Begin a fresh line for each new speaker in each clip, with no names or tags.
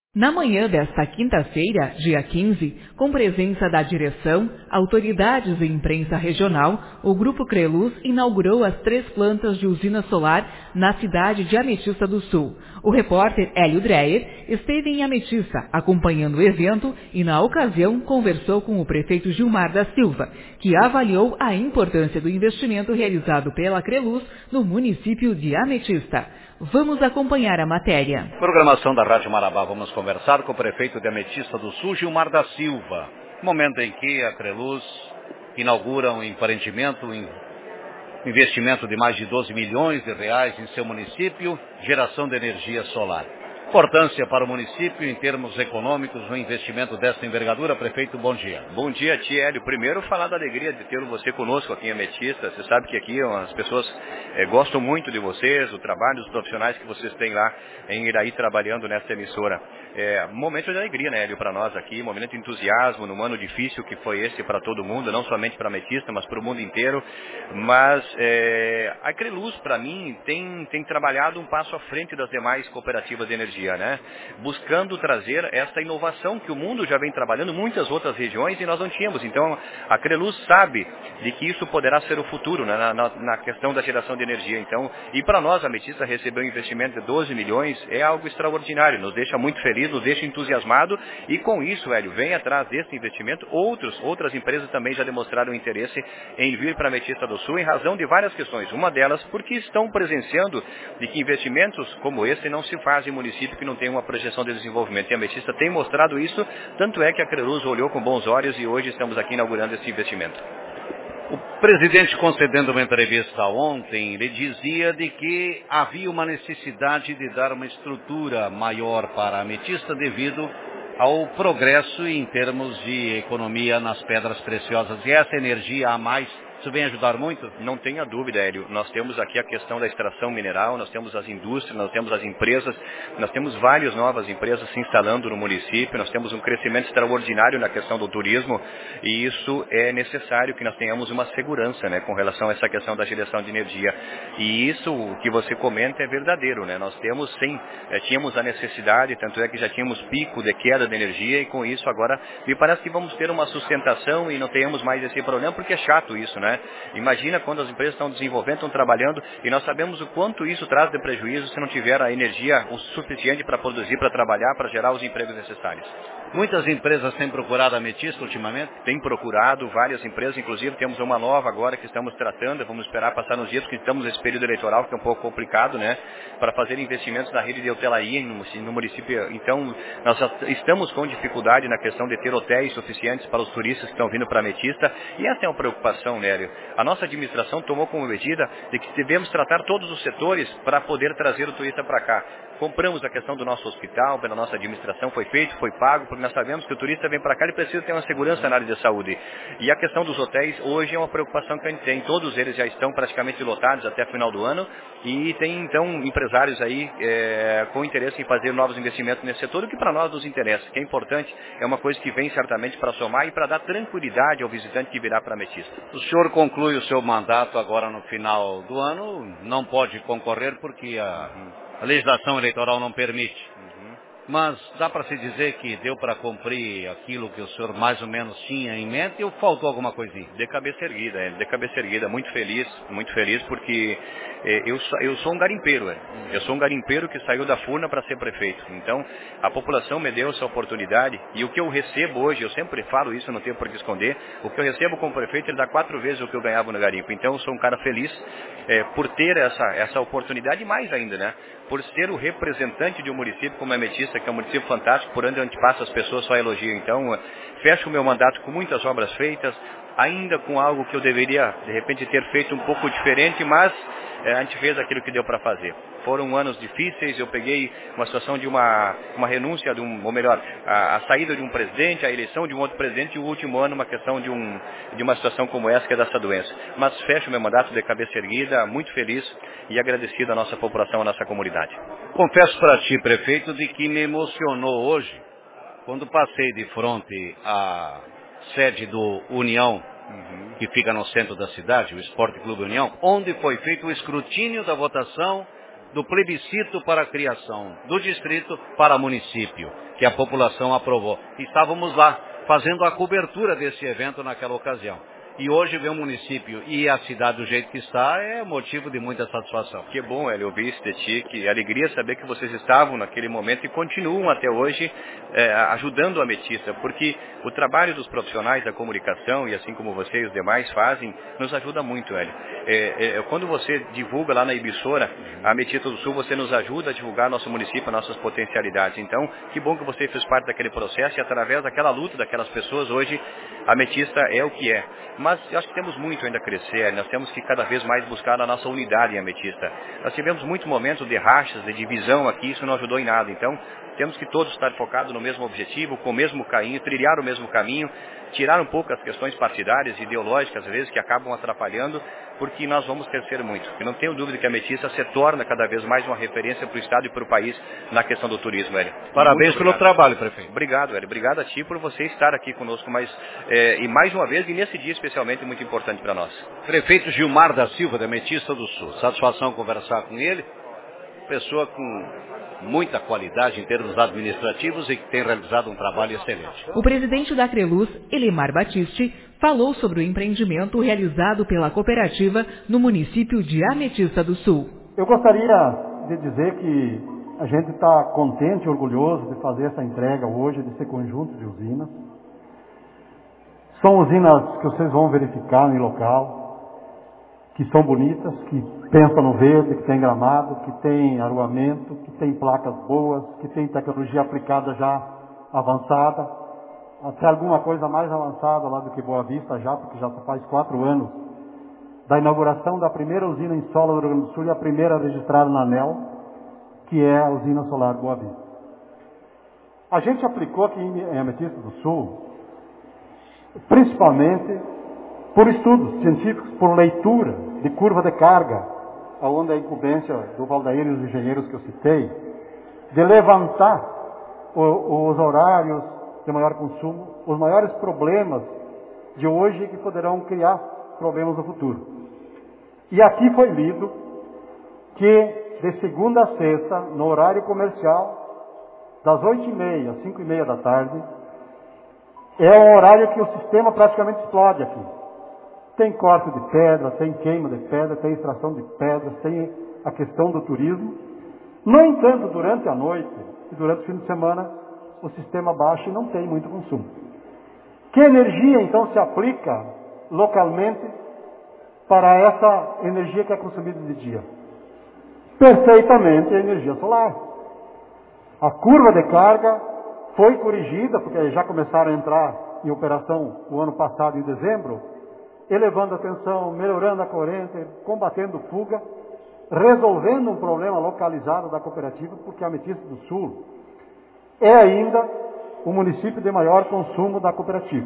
Na manhã desta quinta-feira, dia 15, com presença da direção, autoridades e imprensa regional, o Grupo Creluz inaugurou as 3 plantas de usina solar na cidade de Ametista do Sul. O repórter Hélio Dreyer esteve em Ametista, acompanhando o evento e, na ocasião, conversou com o prefeito Gilmar da Silva, que avaliou a importância do investimento realizado pela Creluz no município de Ametista. Vamos acompanhar a matéria.
Programação da Rádio Marabá, vamos conversar com o prefeito de Ametista do Sul, Gilmar da Silva. Momento em que a Creluz inaugura um empreendimento, um investimento de mais de 12 milhões de reais em seu município, geração de energia solar. Importância para o município em termos econômicos, um investimento dessa envergadura. Prefeito, bom dia.
Bom dia, tia Hélio. Primeiro, falar da alegria de ter você conosco aqui em Ametista. Você sabe que aqui as pessoas gostam muito de vocês, do trabalho dos profissionais que vocês têm lá em Iraí trabalhando nessa emissora. Momento de alegria, né, Hélio, para nós aqui, momento de entusiasmo num ano difícil que foi esse para todo mundo, não somente para Ametista, mas para o mundo inteiro. Mas a Creluz, para mim, tem trabalhado um passo à frente das demais cooperativas de energia, né? Buscando trazer essa inovação que o mundo já vem trabalhando em muitas outras regiões e nós não tínhamos. Então, a Creluz sabe de que isso poderá ser o futuro, né, na questão da geração de energia. Então, e para nós, a Ametista receber um investimento de 12 milhões é algo extraordinário, nos deixa muito feliz, nos deixa entusiasmado e com isso, Hélio, vem atrás desse investimento. Outras empresas também já demonstraram interesse em vir para a Ametista do Sul em razão de várias questões. Uma delas, porque estão presenciando de que investimentos como esse não se fazem em município que não tem uma projeção de desenvolvimento. E a Ametista tem mostrado isso, tanto é que a Creluz olhou com bons olhos e hoje estamos aqui inaugurando esse investimento.
O presidente, concedendo uma entrevista ontem, ele dizia de que havia uma necessidade de dar uma estrutura maior para a Ametista devido ao progresso em termos de economia nas pedras preciosas. E essa energia a mais, isso vem ajudar muito?
Não tenha dúvida, Hélio. Nós temos aqui a questão da extração mineral, nós temos as indústrias, nós temos as empresas, nós temos várias novas empresas se instalando no município, nós temos um crescimento extraordinário na questão do turismo e isso é necessário que nós tenhamos uma segurança, né, com relação a essa questão da geração de energia. E isso o que você comenta é verdadeiro, né? Nós temos tínhamos a necessidade, tanto é que já tínhamos pico de queda de energia e com isso agora me parece que vamos ter uma sustentação e não tenhamos mais esse problema porque é chato isso, né? Imagina quando as empresas estão desenvolvendo, estão trabalhando e nós sabemos o quanto isso traz de prejuízo se não tiver a energia o suficiente para produzir, para trabalhar, para gerar os empregos necessários.
Muitas empresas têm procurado a Ametista ultimamente?
Tem procurado várias empresas, inclusive temos uma nova agora que estamos tratando, vamos esperar passar nos dias, porque estamos nesse período eleitoral que é um pouco complicado, né, para fazer investimentos na rede de hotelaria no município. Então, nós estamos com dificuldade na questão de ter hotéis suficientes para os turistas que estão vindo para a Ametista e essa é uma preocupação, né? A nossa administração tomou como medida de que devemos tratar todos os setores para poder trazer o turista para cá. Compramos a questão do nosso hospital, pela nossa administração, foi feito, foi pago, porque nós sabemos que o turista vem para cá e precisa ter uma segurança na área de saúde. E a questão dos hotéis, hoje é uma preocupação que a gente tem. Todos eles já estão praticamente lotados até o final do ano e tem, então, empresários aí com interesse em fazer novos investimentos nesse setor, o que para nós nos interessa, que é importante, é uma coisa que vem certamente para somar e para dar tranquilidade ao visitante que virá para a Ametista.
O senhor conclui o seu mandato agora no final do ano, não pode concorrer porque a legislação eleitoral não permite. Mas dá para se dizer que deu para cumprir aquilo que o senhor mais ou menos tinha em mente ou faltou alguma coisinha?
De cabeça erguida, muito feliz porque eu sou um garimpeiro, eu sou um garimpeiro que saiu da Furna para ser prefeito. Então, a população me deu essa oportunidade e o que eu recebo hoje, eu sempre falo isso, não tenho por que esconder, o que eu recebo como prefeito, ele dá 4 vezes o que eu ganhava no garimpo. Então, eu sou um cara feliz por ter essa oportunidade e mais ainda, né? Por ser o representante de um município como a Ametista, que é um município fantástico, por onde a gente passa as pessoas só elogiam. Então, fecho o meu mandato com muitas obras feitas, ainda com algo que eu deveria, de repente, ter feito um pouco diferente, mas a gente fez aquilo que deu para fazer. Foram anos difíceis, eu peguei uma situação de uma renúncia, ou melhor, a saída de um presidente, a eleição de um outro presidente, e o último ano uma questão de uma situação como essa, que é dessa doença. Mas fecho meu mandato de cabeça erguida, muito feliz e agradecido à nossa população, à nossa comunidade.
Confesso para ti, prefeito, de que me emocionou hoje, quando passei de frente à sede do União, que fica no centro da cidade, o Esporte Clube União, onde foi feito o escrutínio da votação do plebiscito para a criação do distrito para município, que a população aprovou. Estávamos lá fazendo a cobertura desse evento naquela ocasião. E hoje ver o município e a cidade do jeito que está é motivo de muita satisfação.
Que bom, Hélio, ouvir isso de ti, que alegria saber que vocês estavam naquele momento e continuam até hoje ajudando a Ametista, porque o trabalho dos profissionais da comunicação, e assim como você e os demais fazem, nos ajuda muito, Hélio. Quando você divulga lá na emissora a Ametista do Sul, você nos ajuda a divulgar nosso município, nossas potencialidades. Então, que bom que você fez parte daquele processo e através daquela luta daquelas pessoas, hoje a Ametista é o que é. Mas eu acho que temos muito ainda a crescer, nós temos que cada vez mais buscar a nossa unidade em Ametista. Nós tivemos muitos momentos de rachas, de divisão aqui, isso não ajudou em nada. Então, temos que todos estar focados no mesmo objetivo, com o mesmo caminho, trilhar o mesmo caminho, tirar um pouco as questões partidárias e ideológicas, às vezes, que acabam atrapalhando, porque nós vamos crescer muito. E não tenho dúvida que a Ametista se torna cada vez mais uma referência para o Estado e para o país na questão do turismo, Hélio.
Parabéns pelo trabalho, prefeito.
Obrigado, Hélio. Obrigado a ti por você estar aqui conosco e mais uma vez, e nesse dia especialmente muito importante para nós.
Prefeito Gilmar da Silva, da Ametista do Sul. Satisfação conversar com ele. Pessoa com muita qualidade em termos administrativos e que tem realizado um trabalho excelente.
O presidente da Creluz, Elimar Batiste, falou sobre o empreendimento realizado pela cooperativa no município de Ametista do Sul.
Eu gostaria de dizer que a gente está contente e orgulhoso de fazer essa entrega hoje desse conjunto de usinas. São usinas que vocês vão verificar no local, que são bonitas, que pensam no verde, que tem gramado, que tem arruamento, que tem placas boas, que tem tecnologia aplicada já avançada, até alguma coisa mais avançada lá do que Boa Vista já, porque já faz 4 anos da inauguração da primeira usina em solo do Rio Grande do Sul e a primeira registrada na ANEEL, que é a usina solar Boa Vista. A gente aplicou aqui em Ametista do Sul, principalmente por estudos científicos, por leitura de curva de carga, onde a incumbência do Valdair e os engenheiros que eu citei, de levantar os horários de maior consumo, os maiores problemas de hoje que poderão criar problemas no futuro. E aqui foi lido que de segunda a sexta, no horário comercial, das 8h30 às 5h30 da tarde, é um horário que o sistema praticamente explode aqui. Tem corte de pedra, tem queima de pedra, tem extração de pedras, tem a questão do turismo. No entanto, durante a noite e durante o fim de semana, o sistema baixa e não tem muito consumo. Que energia, então, se aplica localmente para essa energia que é consumida de dia? Perfeitamente a energia solar. A curva de carga foi corrigida, porque já começaram a entrar em operação o ano passado, em dezembro, elevando a tensão, melhorando a corrente, combatendo fuga, resolvendo um problema localizado da cooperativa, porque a Ametista do Sul é ainda o município de maior consumo da cooperativa.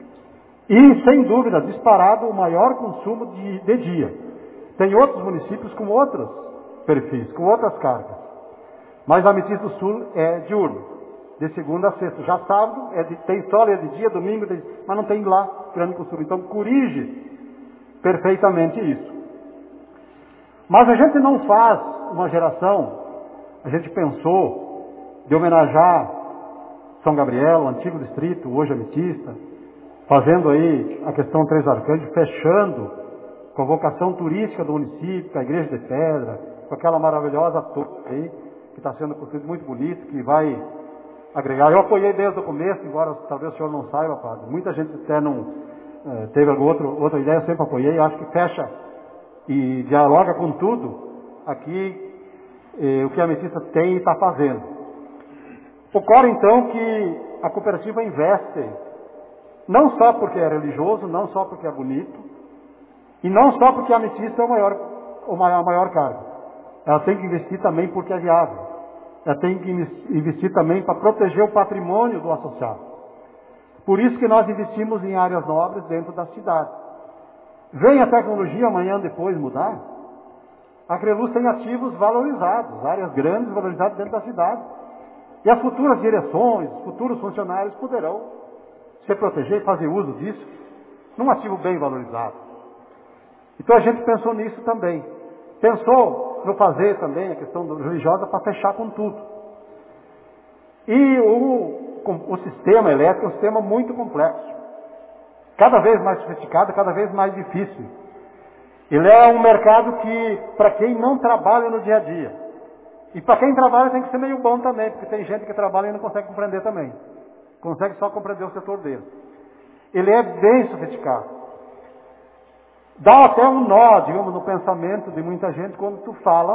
E, sem dúvida, disparado o maior consumo de dia. Tem outros municípios com outros perfis, com outras cargas. Mas a Ametista do Sul é diurno, de segunda a sexta. Já sábado, tem sol, é de dia, domingo, mas não tem lá grande consumo. Então, corrige perfeitamente isso. Mas a gente não faz uma geração, a gente pensou de homenagear São Gabriel, o antigo distrito, hoje Ametista, fazendo aí a questão Três Arcanjos, fechando com a vocação turística do município, com a Igreja de Pedra, com aquela maravilhosa torre aí, que está sendo construída muito bonito, que vai agregar. Eu apoiei desde o começo, embora talvez o senhor não saiba, padre. Muita gente até não teve alguma outra ideia, eu sempre apoiei. Acho que fecha e dialoga com tudo aqui o que a Ametista tem e está fazendo. Ocorre então que a cooperativa investe, não só porque é religioso, não só porque é bonito, e não só porque a Ametista é a maior carga. Ela tem que investir também porque é viável. Ela tem que investir também para proteger o patrimônio do associado. Por isso que nós investimos em áreas nobres dentro da cidade. Vem a tecnologia amanhã depois mudar, a Creluz tem ativos valorizados, áreas grandes valorizadas dentro da cidade. E as futuras direções, os futuros funcionários poderão se proteger e fazer uso disso num ativo bem valorizado. Então a gente pensou nisso também. Pensou no fazer também, a questão religiosa, para fechar com tudo. E o sistema elétrico é um sistema muito complexo. Cada vez mais sofisticado, cada vez mais difícil. Ele é um mercado que, para quem não trabalha no dia a dia, e para quem trabalha tem que ser meio bom também, porque tem gente que trabalha e não consegue compreender também. Consegue só compreender o setor dele. Ele é bem sofisticado. Dá até um nó, digamos, no pensamento de muita gente quando tu fala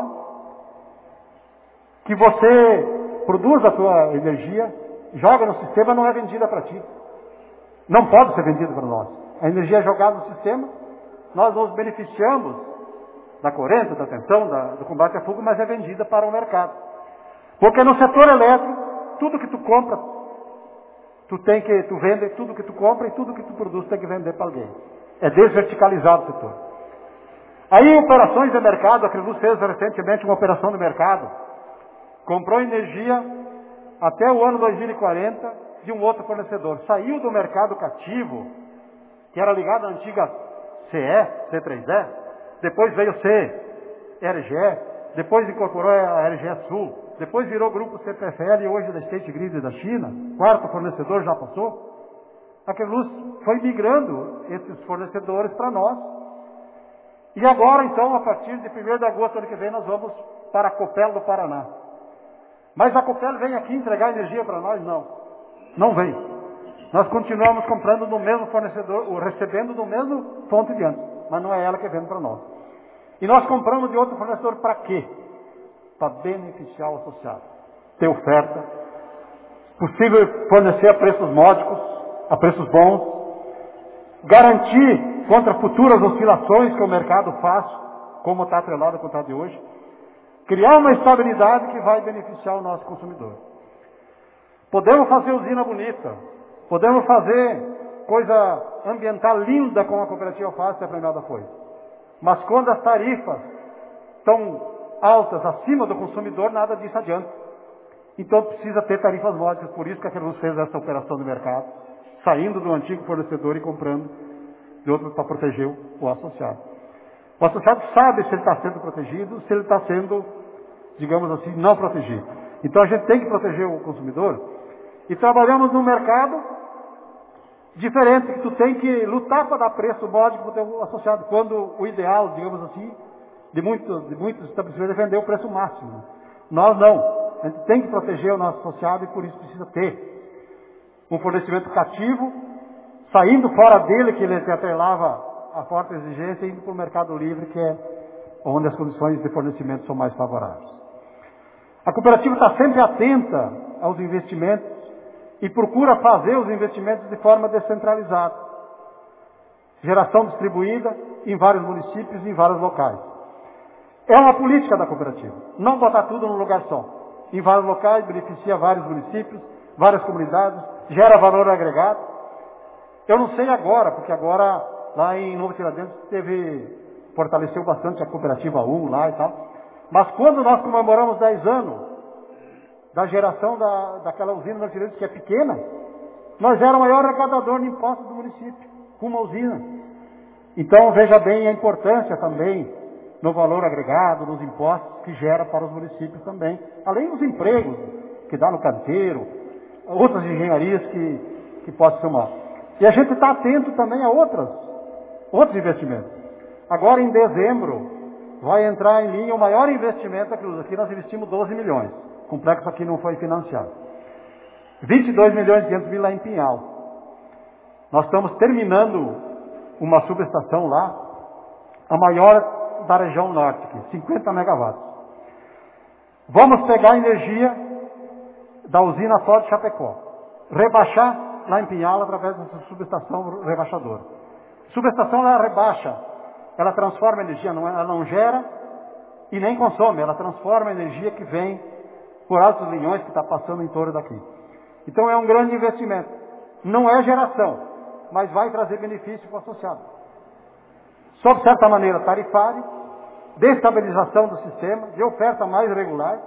que você produz a tua energia, joga no sistema, não é vendida para ti. Não pode ser vendida para nós. A energia é jogada no sistema, nós nos beneficiamos da corrente, da tensão, do combate a fogo, mas é vendida para o mercado. Porque no setor elétrico, tudo que tu compra, tu vende tudo que tu compra e tudo que tu produz tem que vender para alguém. É desverticalizado o setor. Aí, operações de mercado, a Creluz fez recentemente uma operação de mercado. Comprou energia até o ano 2040 de um outro fornecedor. Saiu do mercado cativo, que era ligado à antiga CE, C3E, depois veio RGE, depois incorporou a RGE Sul, depois virou grupo CPFL e hoje da State Grid da China, quarto fornecedor já passou. A Creluz foi migrando esses fornecedores para nós. E agora, então, a partir de 1º de agosto do ano que vem, nós vamos para a Copel do Paraná. Mas a Copel vem aqui entregar energia para nós? Não. Não vem. Nós continuamos comprando do mesmo fornecedor, ou recebendo do mesmo fonte de antes. Mas não é ela que vende para nós. E nós compramos de outro fornecedor para quê? Para beneficiar o associado. Ter oferta. Possível fornecer a preços módicos, a preços bons. Garantir contra futuras oscilações que o mercado faz, como está atrelado com o de hoje. Criar uma estabilidade que vai beneficiar o nosso consumidor. Podemos fazer usina bonita. Podemos fazer coisa ambiental linda como a cooperativa faz, se a premiada foi. Mas quando as tarifas estão altas acima do consumidor, nada disso adianta. Então precisa ter tarifas módicas. Por isso que a Creluz fez essa operação de mercado, saindo do antigo fornecedor e comprando de outro para proteger o associado. O associado sabe se ele está sendo protegido, se ele está sendo, digamos assim, não protegido. Então a gente tem que proteger o consumidor e trabalhamos num mercado diferente, que tu tem que lutar para dar preço módico para o teu associado, quando o ideal, digamos assim, de muitos estabelecimentos é vender o preço máximo. Nós não. A gente tem que proteger o nosso associado e por isso precisa ter um fornecimento cativo, saindo fora dele, que ele se atrelava a forte exigência, e indo para o mercado livre, que é onde as condições de fornecimento são mais favoráveis. A cooperativa está sempre atenta aos investimentos e procura fazer os investimentos de forma descentralizada. Geração distribuída em vários municípios e em vários locais. É uma política da cooperativa. Não botar tudo num lugar só. Em vários locais, beneficia vários municípios, várias comunidades, gera valor agregado. Eu não sei agora, porque agora, lá em Novo Tiradentes, fortaleceu bastante a cooperativa 1 lá e tal. Mas quando nós comemoramos 10 anos da geração daquela usina Novo Tiradentes, que é pequena, nós éramos o maior arrecadador de impostos do município, com uma usina. Então, veja bem a importância também no valor agregado, nos impostos que gera para os municípios também. Além dos empregos que dá no canteiro, outras engenharias que possam somar. E a gente está atento também a outros investimentos. Agora, em dezembro, vai entrar em linha o maior investimento da Creluz. Aqui nós investimos 12 milhões. O complexo aqui não foi financiado. 22 milhões e 500 mil lá em Pinhal. Nós estamos terminando uma subestação lá, a maior da região norte, aqui, 50 megawatts. Vamos pegar a energia da usina Ford Chapecó, rebaixar lá em Pinhal através dessa subestação rebaixadora. Subestação ela rebaixa, ela transforma a energia, ela não gera e nem consome, ela transforma a energia que vem por altos linhões que está passando em torno daqui. Então é um grande investimento. Não é geração, mas vai trazer benefício para o associado. Sob certa maneira tarifária, destabilização do sistema, de oferta mais regular,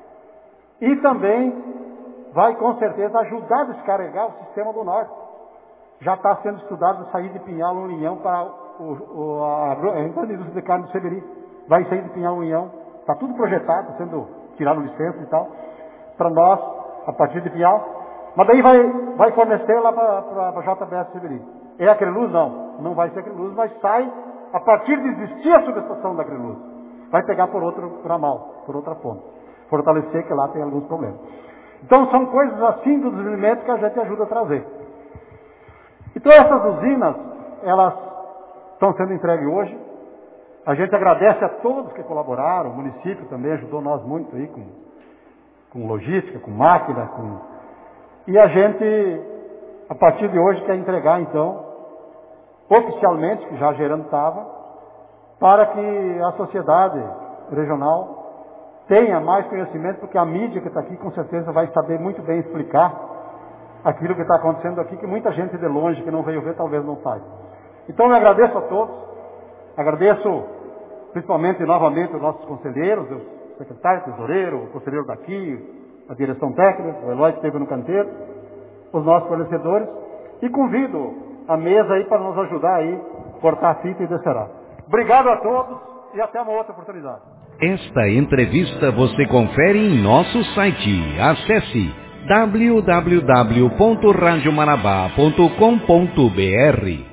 e também vai com certeza ajudar a descarregar o sistema do norte. Já está sendo estudado sair de Pinhal um linhão para a grande indústria de carne do Seberi. Vai sair de Pinhal um linhão está tudo projetado, sendo tirado licença e tal, para nós, a partir de Pinhal. Mas daí vai fornecer lá para a JBS Severi. É a Creluz? Não vai ser a Creluz, mas sai a partir de existir a subestação da Creluz. Vai pegar por outro ramal, por outra ponta. Fortalecer, que lá tem alguns problemas. Então são coisas assim do desenvolvimento que a gente ajuda a trazer. Então essas usinas, elas estão sendo entregues hoje. A gente agradece a todos que colaboraram, o município também ajudou nós muito aí com logística, com máquina, E a gente, a partir de hoje, quer entregar então, oficialmente, que já gerando estava, para que a sociedade regional tenha mais conhecimento, porque a mídia que está aqui com certeza vai saber muito bem explicar aquilo que está acontecendo aqui, que muita gente de longe que não veio ver talvez não saiba. Então eu agradeço a todos, agradeço principalmente novamente os nossos conselheiros, o secretário, o tesoureiro, o conselheiro daqui, a direção técnica, o Eloy que esteve no canteiro, os nossos fornecedores, e convido a mesa aí para nos ajudar aí, cortar a fita e descerrar. Obrigado a todos e até uma outra oportunidade.
Esta entrevista você confere em nosso site. Acesse www.radiomarabá.com.br